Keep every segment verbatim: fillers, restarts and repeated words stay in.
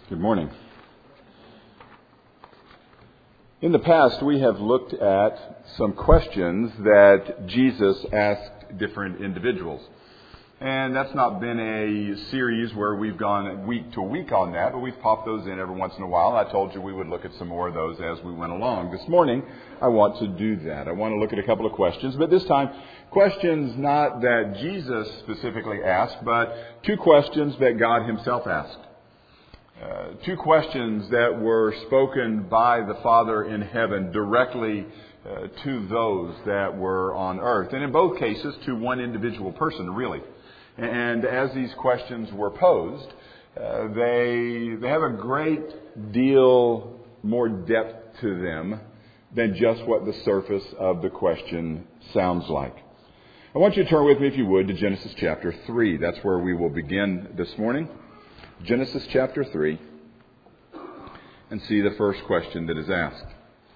Good morning. In the past, we have looked at some questions that Jesus asked different individuals. And that's not been a series where we've gone week to week on that, but we've popped those in every once in a while. I told you we would look at some more of those as we went along. This morning, I want to do that. I want to look at a couple of questions, but this time, questions not that Jesus specifically asked, but two questions that God Himself asked. Uh, two questions that were spoken by the Father in heaven directly uh, to those that were on earth. And in both cases, to one individual person, really. And as these questions were posed, uh, they they have a great deal more depth to them than just what the surface of the question sounds like. I want you to turn with me, if you would, to Genesis chapter three. That's where we will begin this morning. Genesis chapter three, and see the first question that is asked.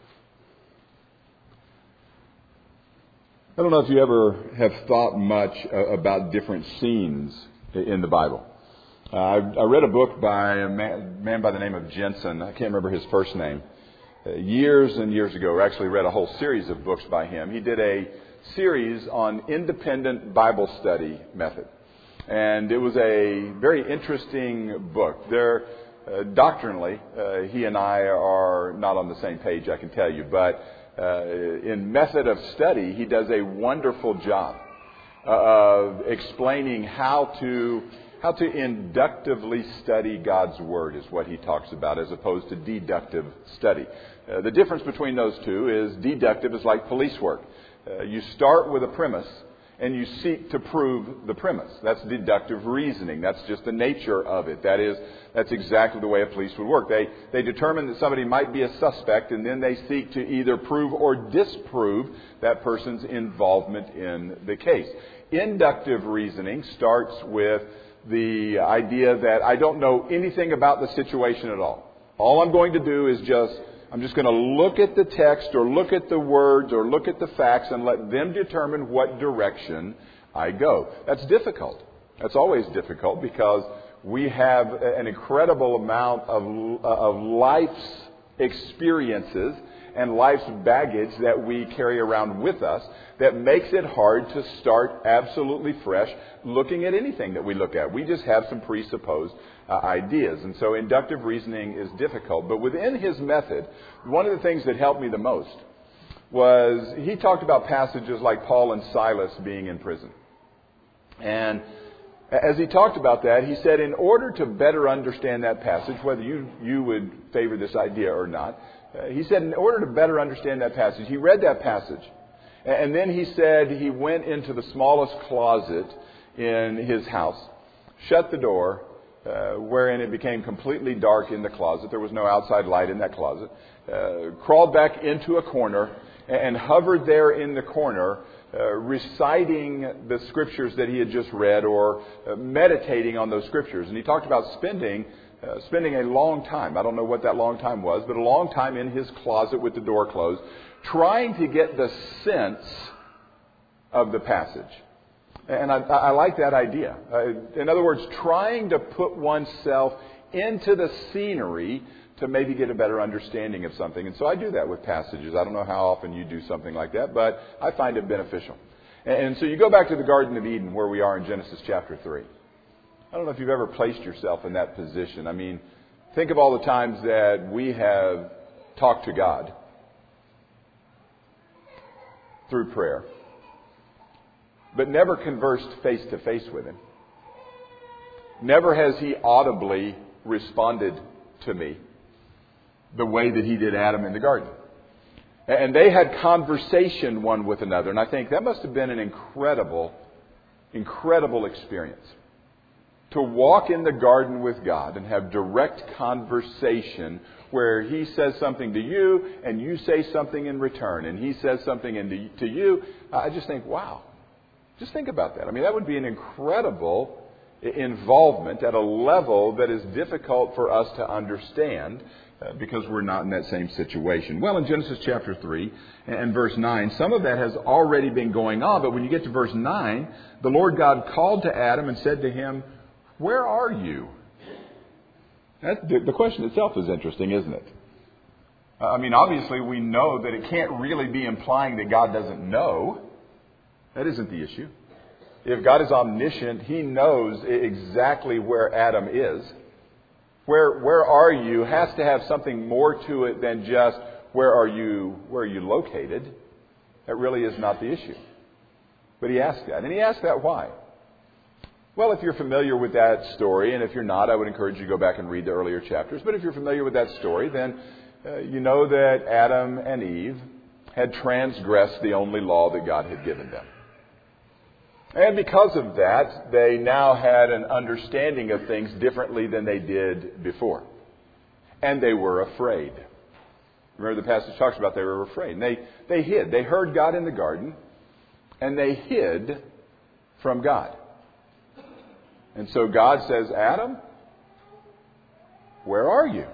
I don't know if you ever have thought much about different scenes in the Bible. Uh, I, I read a book by a man, man by the name of Jensen. I can't remember his first name. Uh, years and years ago, I actually read a whole series of books by him. He did a series on independent Bible study method. And it was a very interesting book. There, uh, doctrinally, uh, he and I are not on the same page, I can tell you. But uh, in method of study, he does a wonderful job uh, of explaining how to how to inductively study God's Word, is what he talks about, as opposed to deductive study. Uh, the difference between those two is deductive is like police work. Uh, you start with a premise, and you seek to prove the premise. That's deductive reasoning. That's just the nature of it. That is, that's exactly the way a police would work. They they determine that somebody might be a suspect, and then they seek to either prove or disprove that person's involvement in the case. Inductive reasoning starts with the idea that I don't know anything about the situation at all. All I'm going to do is just I'm just going to look at the text or look at the words or look at the facts and let them determine what direction I go. That's difficult. That's always difficult because we have an incredible amount of, of life's experiences and life's baggage that we carry around with us that makes it hard to start absolutely fresh looking at anything that we look at. We just have some presupposed uh, ideas. And so inductive reasoning is difficult. But within his method, one of the things that helped me the most was he talked about passages like Paul and Silas being in prison. And as he talked about that, he said in order to better understand that passage, whether you, you would favor this idea or not, Uh, he said in order to better understand that passage, he read that passage. And then he said he went into the smallest closet in his house, shut the door, uh, wherein it became completely dark in the closet. There was no outside light in that closet. Uh, crawled back into a corner and hovered there in the corner, uh, reciting the scriptures that he had just read or uh, meditating on those scriptures. And he talked about spending Uh, spending a long time, I don't know what that long time was, but a long time in his closet with the door closed, trying to get the sense of the passage. And I, I like that idea. Uh, in other words, trying to put oneself into the scenery to maybe get a better understanding of something. And so I do that with passages. I don't know how often you do something like that, but I find it beneficial. And, and so you go back to the Garden of Eden where we are in Genesis chapter three. I don't know if you've ever placed yourself in that position. I mean, think of all the times that we have talked to God through prayer, but never conversed face to face with Him. Never has He audibly responded to me the way that He did Adam in the garden. And they had conversation one with another. And I think that must have been an incredible, incredible experience. To walk in the garden with God and have direct conversation where He says something to you and you say something in return and He says something to you. I just think, wow. Just think about that. I mean, that would be an incredible involvement at a level that is difficult for us to understand uh, because we're not in that same situation. Well, in Genesis chapter three and verse nine, some of that has already been going on. But when you get to verse nine, the Lord God called to Adam and said to him, "Where are you?" That, the, the question itself is interesting, isn't it? I mean, obviously we know that it can't really be implying that God doesn't know. That isn't the issue. If God is omniscient, He knows exactly where Adam is. Where where are you has to have something more to it than just where are you where are you located. That really is not the issue. But He asked that. And He asked that why? Well, if you're familiar with that story, and if you're not, I would encourage you to go back and read the earlier chapters. But if you're familiar with that story, then uh, you know that Adam and Eve had transgressed the only law that God had given them. And because of that, they now had an understanding of things differently than they did before. And they were afraid. Remember the passage talks about they were afraid. And they, they hid. They heard God in the garden, and they hid from God. And so God says, Adam, where are you?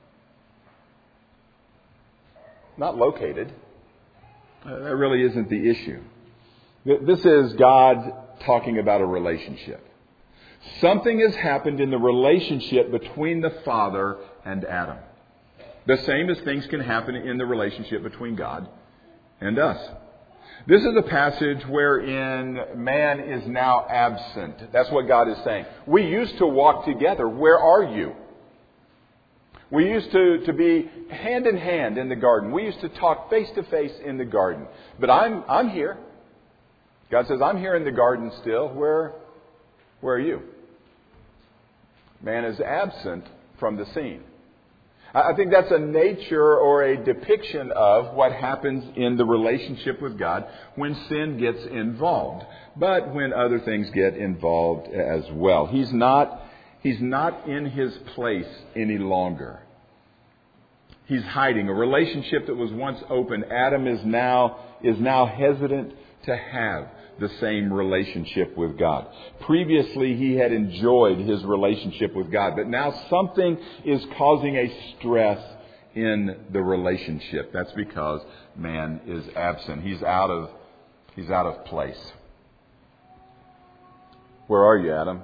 Not located. Uh, that really isn't the issue. This is God talking about a relationship. Something has happened in the relationship between the Father and Adam. The same as things can happen in the relationship between God and us. This is a passage wherein man is now absent. That's what God is saying. We used to walk together. Where are you? We used to, to be hand in hand in the garden. We used to talk face to face in the garden. But I'm I'm here. God says, I'm here in the garden still. Where, where are you? Man is absent from the scene. I think that's a nature or a depiction of what happens in the relationship with God when sin gets involved, but when other things get involved as well. He's not, he's not in His place any longer. He's hiding. A relationship that was once open, Adam is now, is now hesitant to have the same relationship with God. Previously, he had enjoyed his relationship with God, but now something is causing a stress in the relationship. That's because man is absent. He's out of, he's out of place. Where are you, Adam?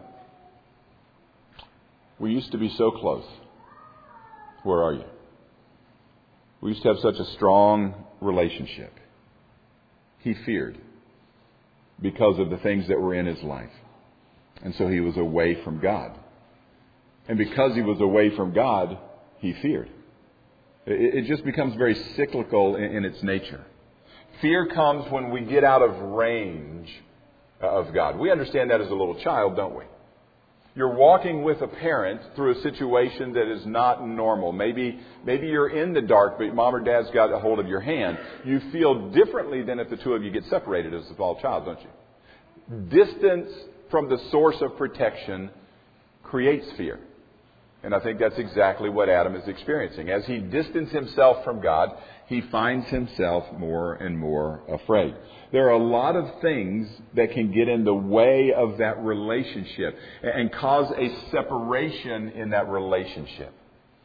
We used to be so close. Where are you? We used to have such a strong relationship. He feared because of the things that were in his life. And so he was away from God. And because he was away from God, he feared. It just becomes very cyclical in its nature. Fear comes when we get out of range of God. We understand that as a little child, don't we? You're walking with a parent through a situation that is not normal. Maybe, maybe you're in the dark, but mom or dad's got a hold of your hand. You feel differently than if the two of you get separated as a small child, don't you? Distance from the source of protection creates fear. And I think that's exactly what Adam is experiencing. As he distances himself from God, he finds himself more and more afraid. There are a lot of things that can get in the way of that relationship and cause a separation in that relationship.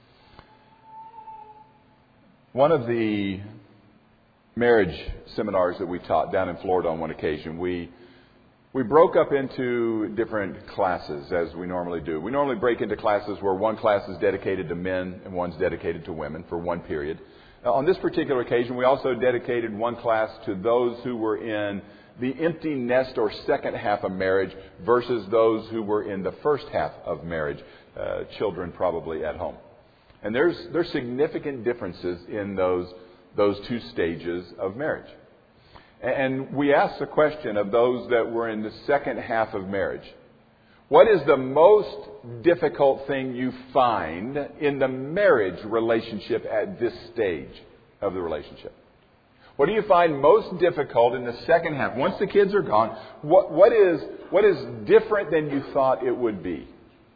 One of the marriage seminars that we taught down in Florida on one occasion, we We broke up into different classes as we normally do. We normally break into classes where one class is dedicated to men and one's dedicated to women for one period. Now, on this particular occasion, we also dedicated one class to those who were in the empty nest or second half of marriage versus those who were in the first half of marriage, uh, children probably at home. And there's there's significant differences in those those two stages of marriage. And we asked the question of those that were in the second half of marriage. What is the most difficult thing you find in the marriage relationship at this stage of the relationship? What do you find most difficult in the second half? Once the kids are gone, what, what is, what is different than you thought it would be?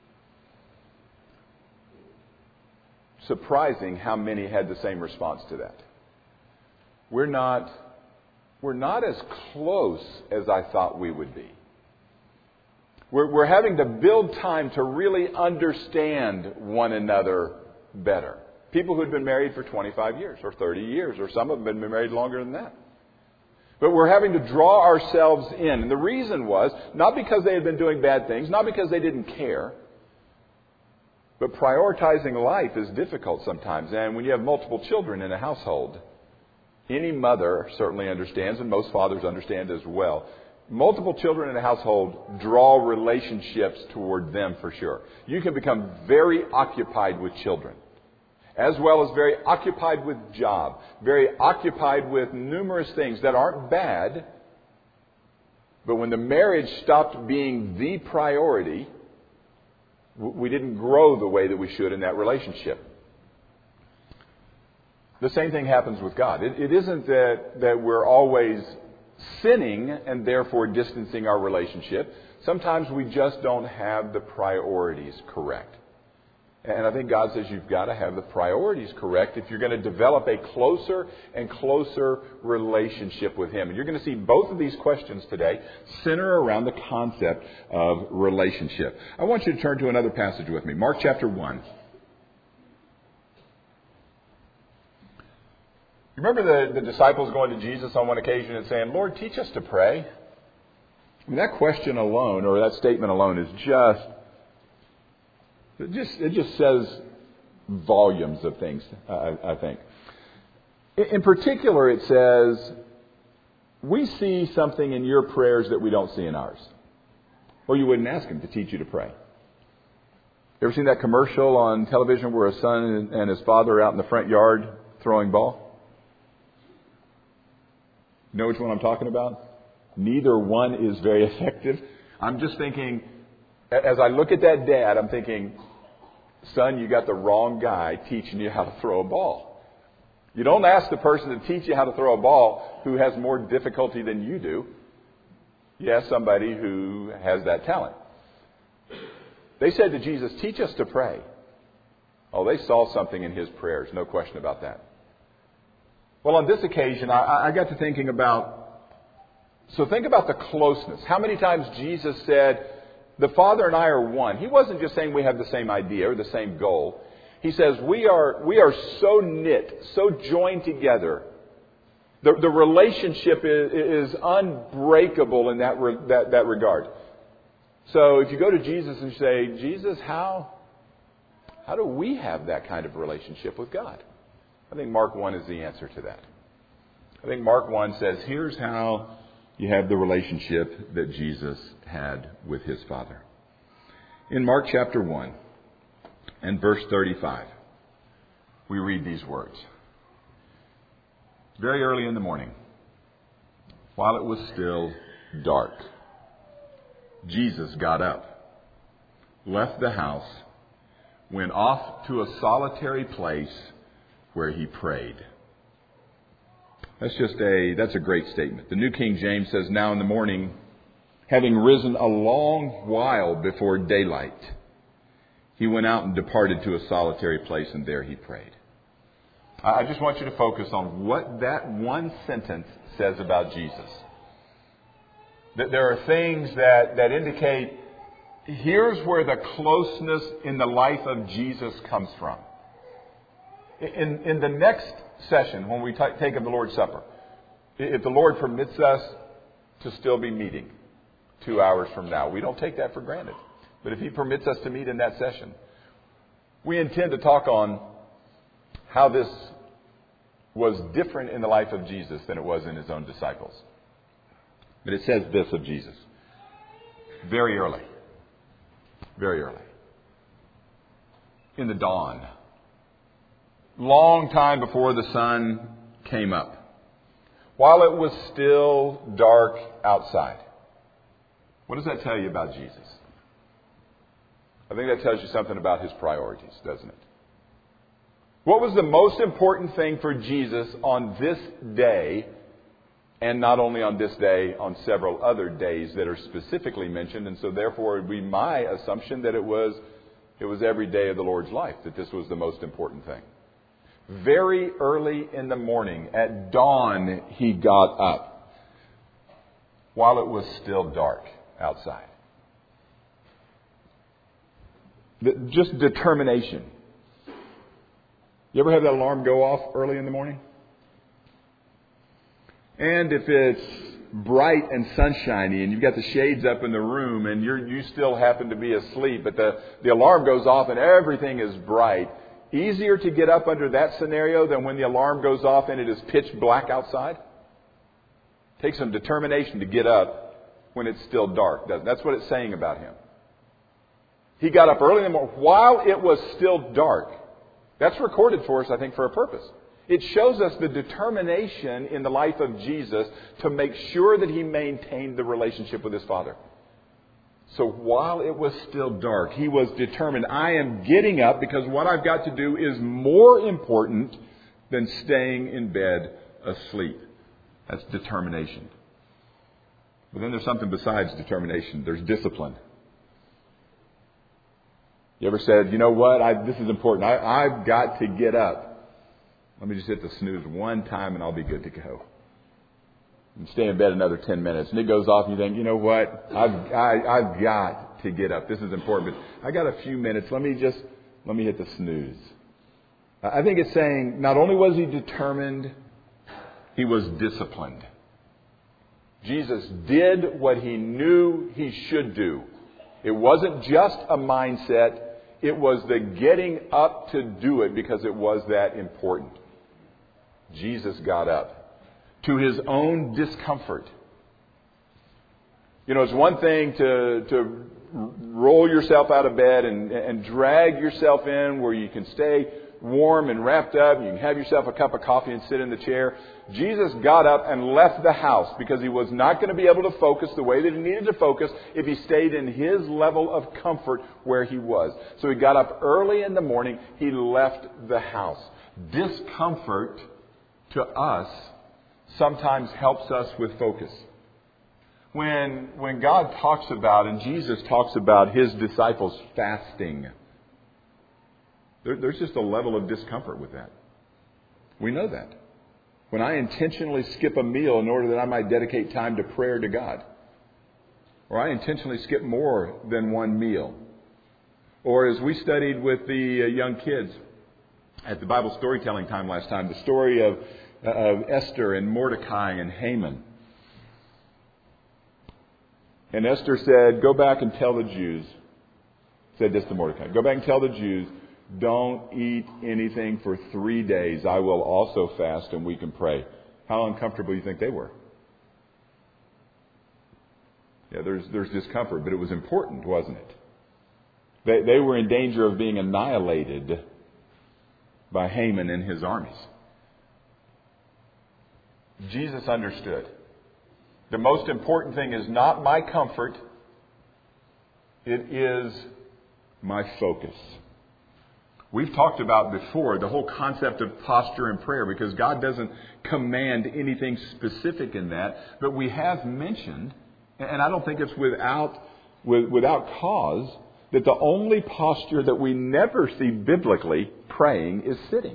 Surprising how many had the same response to that. We're not... We're not as close as I thought we would be. We're, we're having to build time to really understand one another better. People who had been married for twenty-five years or thirty years, or some of them had been married longer than that. But we're having to draw ourselves in. And the reason was not because they had been doing bad things, not because they didn't care, But prioritizing life is difficult sometimes. And when you have multiple children in a household, any mother certainly understands, and most fathers understand as well, multiple children in a household draw relationships toward them for sure. You can become very occupied with children, as well as very occupied with job, very occupied with numerous things that aren't bad. But when the marriage stopped being the priority, we didn't grow the way that we should in that relationship. The same thing happens with God. It, it isn't that, that we're always sinning and therefore distancing our relationship. Sometimes we just don't have the priorities correct. And I think God says you've got to have the priorities correct if you're going to develop a closer and closer relationship with Him. And you're going to see both of these questions today center around the concept of relationship. I want you to turn to another passage with me. Mark chapter one. You remember the, the disciples going to Jesus on one occasion and saying, "Lord, teach us to pray." I mean, that question alone, or that statement alone, is just It just, it just says volumes of things, I, I think. In particular, it says, we see something in your prayers that we don't see in ours. Or you wouldn't ask Him to teach you to pray. You ever seen that commercial on television where a son and his father are out in the front yard throwing ball? You know which one I'm talking about? Neither one is very effective. I'm just thinking, as I look at that dad, I'm thinking, son, you got the wrong guy teaching you how to throw a ball. You don't ask the person to teach you how to throw a ball who has more difficulty than you do. You ask somebody who has that talent. They said to Jesus, teach us to pray. Oh, they saw something in His prayers, no question about that. Well, on this occasion, I, I got to thinking about, so think about the closeness. How many times Jesus said, the Father and I are one. He wasn't just saying we have the same idea or the same goal. He says we are we are so knit, so joined together. The, the relationship is, is unbreakable in that, re, that that regard. So if you go to Jesus and say, Jesus, how how do we have that kind of relationship with God? I think Mark one is the answer to that. I think Mark one says, here's how you have the relationship that Jesus had with His Father. In Mark chapter one and verse thirty-five, we read these words. Very early in the morning, while it was still dark, Jesus got up, left the house, went off to a solitary place where He prayed. That's just a, that's a great statement. The New King James says, now in the morning, having risen a long while before daylight, He went out and departed to a solitary place, and there He prayed. I just want you to focus on what that one sentence says about Jesus. That there are things that, that indicate, here's where the closeness in the life of Jesus comes from. In, in the next session, when we t- take of the Lord's Supper, if the Lord permits us to still be meeting two hours from now, we don't take that for granted. But if He permits us to meet in that session, we intend to talk on how this was different in the life of Jesus than it was in His own disciples. But it says this of Jesus. Very early. Very early. In the dawn. Long time before the sun came up. While it was still dark outside. What does that tell you about Jesus? I think that tells you something about His priorities, doesn't it? What was the most important thing for Jesus on this day, and not only on this day, on several other days that are specifically mentioned, and so therefore it would be my assumption that it was, it was every day of the Lord's life, that this was the most important thing. Very early in the morning, at dawn, He got up, while it was still dark outside. The, just determination. You ever have that alarm go off early in the morning? And if it's bright and sunshiny, and you've got the shades up in the room, and you're, you still happen to be asleep, but the, the alarm goes off and everything is bright. Easier to get up under that scenario than when the alarm goes off and it is pitch black outside? Takes some determination to get up when it's still dark. That's what it's saying about him. He got up early in the morning while it was still dark. That's recorded for us, I think, for a purpose. It shows us the determination in the life of Jesus to make sure that he maintained the relationship with his Father. So while it was still dark, he was determined, I am getting up because what I've got to do is more important than staying in bed asleep. That's determination. But then there's something besides determination. There's discipline. You ever said, you know what, I, this is important. I, I've got to get up. Let me just hit the snooze one time and I'll be good to go. And stay in bed another ten minutes. And it goes off and you think, you know what, I've, I, I've got to get up. This is important. But I got a few minutes. Let me just, let me hit the snooze. I think it's saying not only was he determined, he was disciplined. Jesus did what he knew he should do. It wasn't just a mindset. It was the getting up to do it because it was that important. Jesus got up to his own discomfort. You know, it's one thing to to roll yourself out of bed and, and drag yourself in where you can stay warm and wrapped up. You can have yourself a cup of coffee and sit in the chair. Jesus got up and left the house because he was not going to be able to focus the way that he needed to focus if he stayed in his level of comfort where he was. So he got up early in the morning. He left the house. Discomfort to us sometimes helps us with focus. When, when God talks about and Jesus talks about his disciples fasting, there, there's just a level of discomfort with that. We know that. When I intentionally skip a meal in order that I might dedicate time to prayer to God, or I intentionally skip more than one meal, or as we studied with the uh, young kids at the Bible storytelling time last time, the story of, uh, of Esther and Mordecai and Haman. And Esther said, go back and tell the Jews, said this to Mordecai, go back and tell the Jews, don't eat anything for three days. I will also fast and we can pray. How uncomfortable do you think they were? Yeah, there's there's discomfort, but it was important, wasn't it? They, they were in danger of being annihilated by Haman and his armies. Jesus understood. The most important thing is not my comfort. It is my focus. We've talked about before the whole concept of posture in prayer because God doesn't command anything specific in that. But we have mentioned, and I don't think it's without without cause, that the only posture that we never see biblically praying is sitting.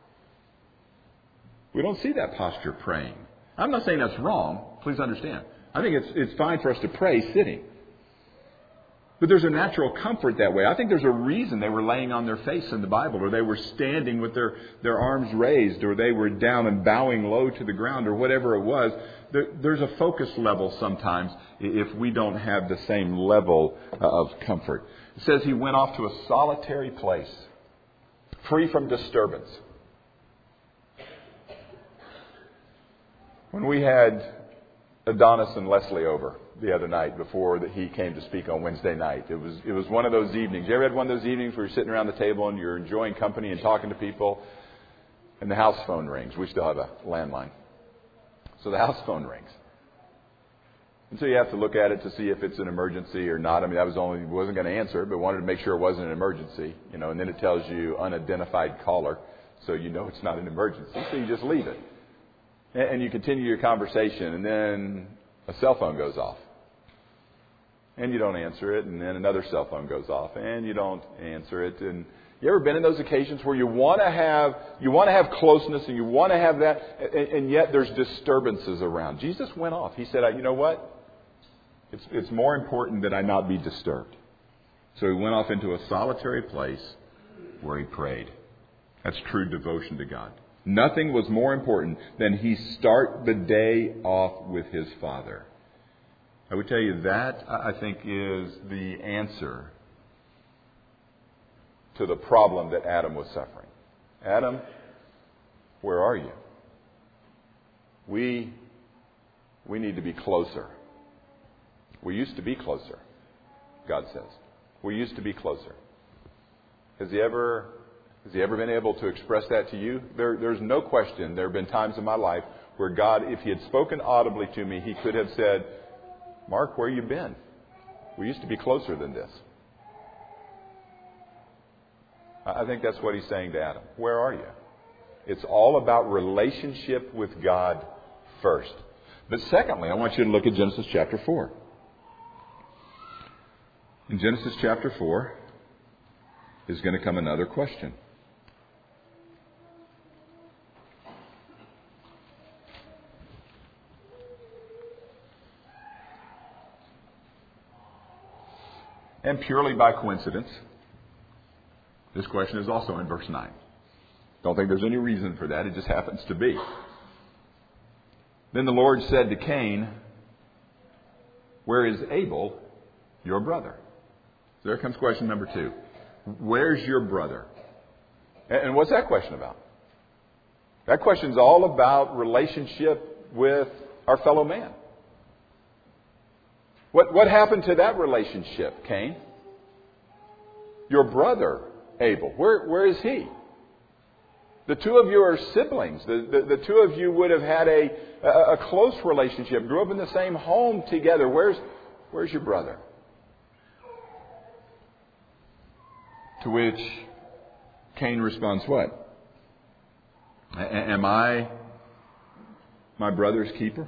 We don't see that posture praying. I'm not saying that's wrong. Please understand. I think it's it's fine for us to pray sitting. But there's a natural comfort that way. I think there's a reason they were laying on their face in the Bible, or they were standing with their, their arms raised, or they were down and bowing low to the ground, or whatever it was. There, there's a focus level sometimes if we don't have the same level of comfort. It says he went off to a solitary place, free from disturbance. When we had Adonis and Leslie over the other night before that he came to speak on Wednesday night, it was it was one of those evenings. You ever had one of those evenings where you're sitting around the table and you're enjoying company and talking to people, and the house phone rings? We still have a landline, so the house phone rings, and so you have to look at it to see if it's an emergency or not. I mean, I was only wasn't going to answer it, but wanted to make sure it wasn't an emergency, you know. And then it tells you unidentified caller, so you know it's not an emergency, so you just leave it. And you continue your conversation, and then a cell phone goes off. And you don't answer it, and then another cell phone goes off, and you don't answer it. And you ever been in those occasions where you want to have you want to have closeness, and you want to have that, and, and yet there's disturbances around? Jesus went off. He said, you know what? It's, it's more important that I not be disturbed. So he went off into a solitary place where he prayed. That's true devotion to God. Nothing was more important than he start the day off with his Father. I would tell you that, I think, is the answer to the problem that Adam was suffering. Adam, where are you? We, we need to be closer. We used to be closer, God says. We used to be closer. Has he ever, has he ever been able to express that to you? There, there's no question there have been times in my life where God, if he had spoken audibly to me, he could have said, Mark, where you been? We used to be closer than this. I think that's what he's saying to Adam. Where are you? It's all about relationship with God first. But secondly, I want you to look at Genesis chapter four. In Genesis chapter four is going to come another question. And purely by coincidence, this question is also in verse nine. Don't think there's any reason for that. It just happens to be. Then the Lord said to Cain, where is Abel, your brother? So there comes question number two. Where's your brother? And what's that question about? That question's all about relationship with our fellow man. What, what happened to that relationship, Cain? Your brother, Abel, where, where is he? The two of you are siblings. The, the, the two of you would have had a, a, a close relationship, grew up in the same home together. Where's, where's your brother? To which Cain responds, what? A- am I my brother's keeper?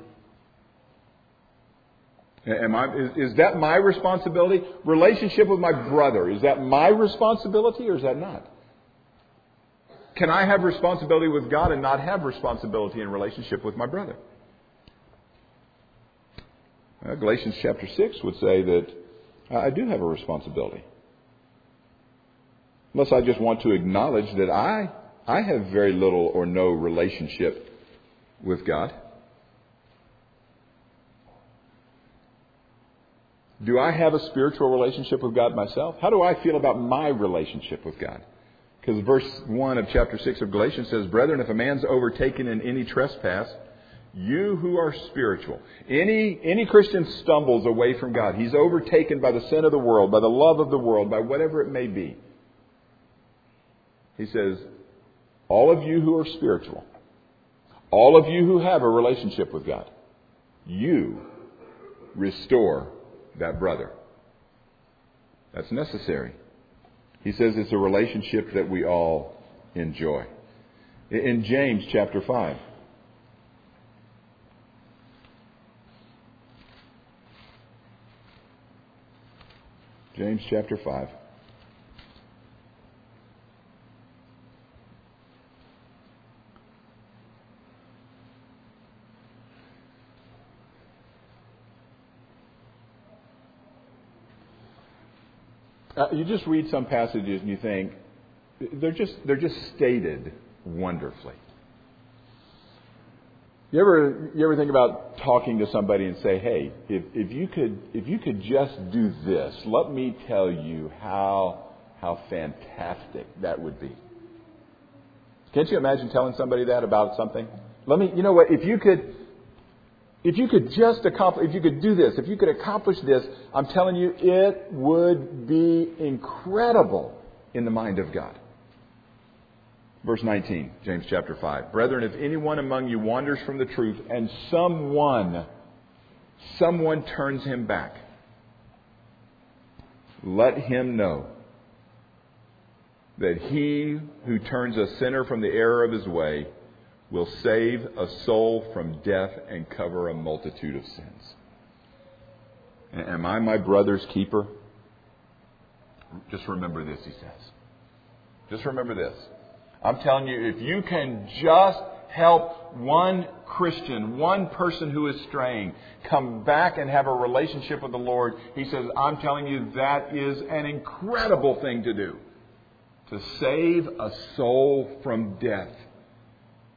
Am I, is, is that my responsibility? Relationship with my brother, is that my responsibility or is that not? Can I have responsibility with God and not have responsibility in relationship with my brother? Uh, Galatians chapter six would say that I do have a responsibility. Unless I just want to acknowledge that I, I have very little or no relationship with God. Do I have a spiritual relationship with God myself? How do I feel about my relationship with God? Because verse one of chapter six of Galatians says, brethren, if a man's overtaken in any trespass, you who are spiritual, any, any Christian stumbles away from God. He's overtaken by the sin of the world, by the love of the world, by whatever it may be. He says, all of you who are spiritual, all of you who have a relationship with God, you restore that brother. That's necessary. He says it's a relationship that we all enjoy. In James chapter five. James chapter five. Uh, you just read some passages and you think they're just they're just stated wonderfully. You ever you ever think about talking to somebody and say, "Hey, if, if you could if you could just do this, let me tell you how how fantastic that would be." Can't you imagine telling somebody that about something? Let me, you know what? If you could. If you could just accomplish, if you could do this, if you could accomplish this, I'm telling you, it would be incredible in the mind of God. Verse nineteen, James chapter five. Brethren, if anyone among you wanders from the truth and someone, someone turns him back, let him know that he who turns a sinner from the error of his way will save a soul from death and cover a multitude of sins. Am I my brother's keeper? Just remember this, he says. Just remember this. I'm telling you, if you can just help one Christian, one person who is straying, come back and have a relationship with the Lord, he says, I'm telling you, that is an incredible thing to do. To save a soul from death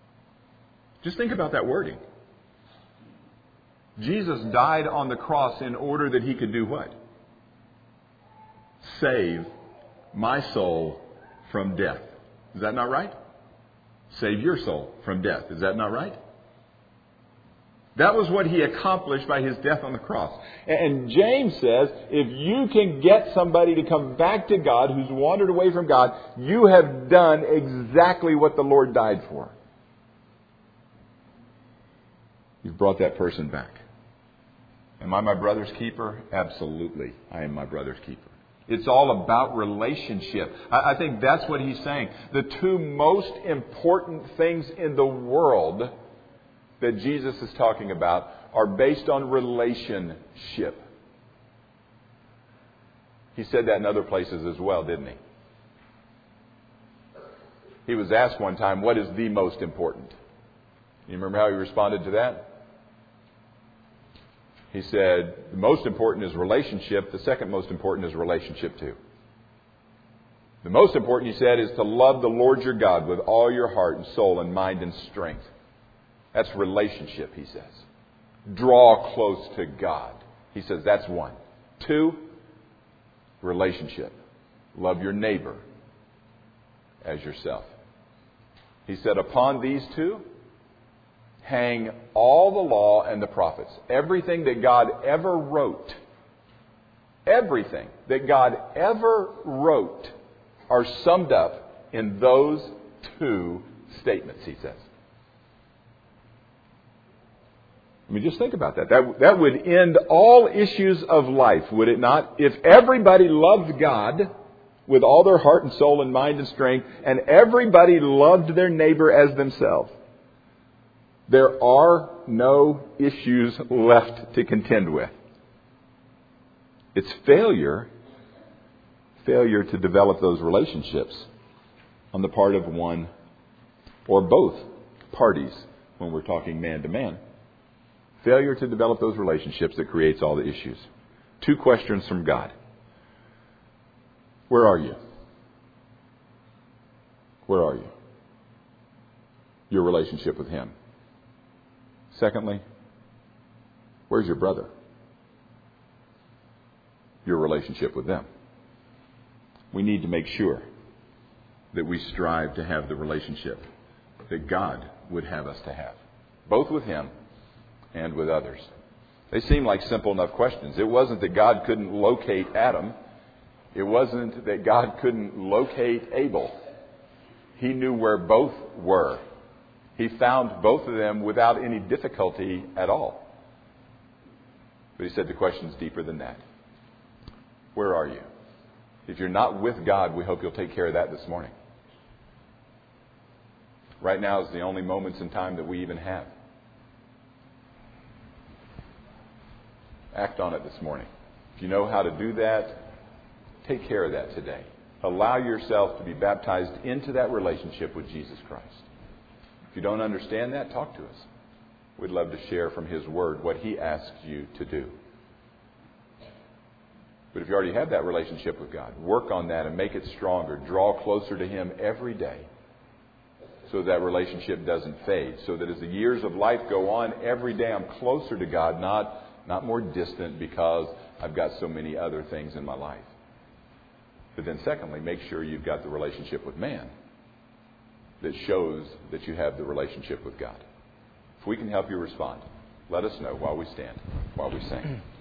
Just think about that wording. Jesus died on the cross in order that He could do what? Save my soul from death. Is that not right? Save your soul from death. Is that not right? That was what He accomplished by His death on the cross. And James says, if you can get somebody to come back to God who's wandered away from God, you have done exactly what the Lord died for. You've brought that person back. Am I my brother's keeper? Absolutely. I am my brother's keeper. It's all about relationship. I think that's what he's saying. The two most important things in the world that Jesus is talking about are based on relationship. He said that in other places as well, didn't he? He was asked one time, what is the most important? You remember how he responded to that? He said, the most important is relationship. The second most important is relationship too. The most important, he said, is to love the Lord your God with all your heart and soul and mind and strength. That's relationship, he says. Draw close to God. He says that's one. Two, relationship. Love your neighbor as yourself. He said, upon these two, hang all the law and the prophets. Everything that God ever wrote, everything that God ever wrote are summed up in those two statements, he says. I mean, just think about that. That, that would end all issues of life, would it not? If everybody loved God with all their heart and soul and mind and strength, and everybody loved their neighbor as themselves, there are no issues left to contend with. It's failure, failure to develop those relationships on the part of one or both parties when we're talking man to man. Failure to develop those relationships that creates all the issues. Two questions from God. Where are you? Where are you? Your relationship with Him. Secondly, where's your brother? Your relationship with them. We need to make sure that we strive to have the relationship that God would have us to have, both with Him and with others. They seem like simple enough questions. It wasn't that God couldn't locate Adam. It wasn't that God couldn't locate Abel. He knew where both were. He found both of them without any difficulty at all. But he said the question's deeper than that. Where are you? If you're not with God, we hope you'll take care of that this morning. Right now is the only moments in time that we even have. Act on it this morning. If you know how to do that, take care of that today. Allow yourself to be baptized into that relationship with Jesus Christ. If you don't understand that, talk to us. We'd love to share from His Word what He asks you to do. But if you already have that relationship with God, work on that and make it stronger. Draw closer to Him every day so that relationship doesn't fade. So that as the years of life go on, every day I'm closer to God, not, not more distant because I've got so many other things in my life. But then secondly, make sure you've got the relationship with man that shows that you have the relationship with God. If we can help you respond, let us know while we stand, while we sing.